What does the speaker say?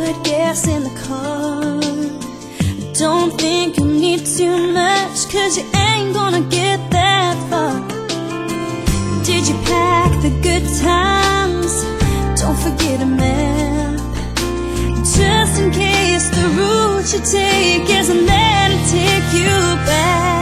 put gas in the car. Don't think you need too much, 'cause you ain't gonna get that far. Did you pack the good times? Don't forget a map, just in case the route you take isn't there to take you back.